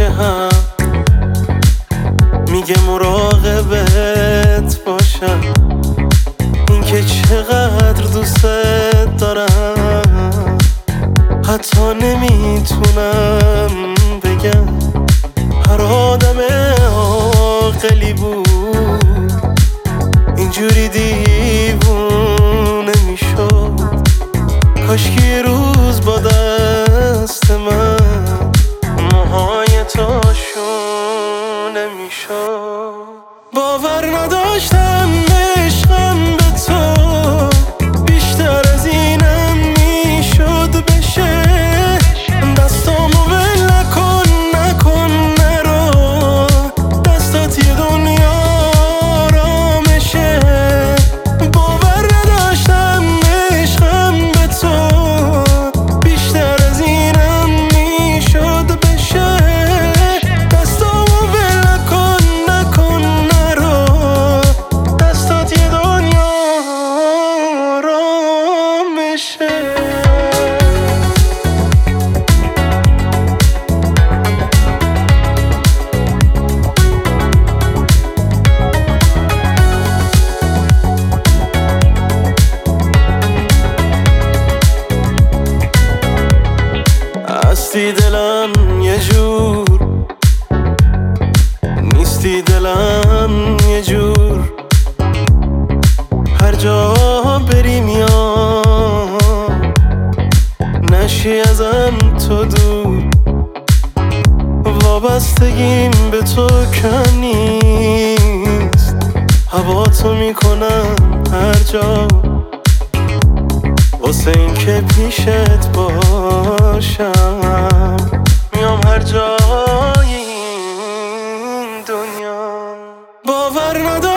همیشه هم میگه مراقبت باشم، این که چقدر دوست دارم حتی نمیتونم بگم. هر آدم عاقلی بود اینجوری دیوونه میشد، کاشکی یه روز با دست من موهای تاشونه میشد. باور نداشتم عشقم به تو بیشتر از اینم میشد بشه. دستامو ول نکن نرو، دستات یه دنیا آرامشه. باور نداشتم عشقم به تو بیشتر از اینم میشد بشه. دستامو ول نکن نرو، دستات یه دنیا آرامشه. هستی دلم یه جور، نیستی دلم یه جور. هر جا بری میام، نشی ازم تو دور. وابستگیم به تو کم نیست، هوا تو میکنم هر جا واسه این که پیشت باشم. میام هر جای این دنیا. باور ندارم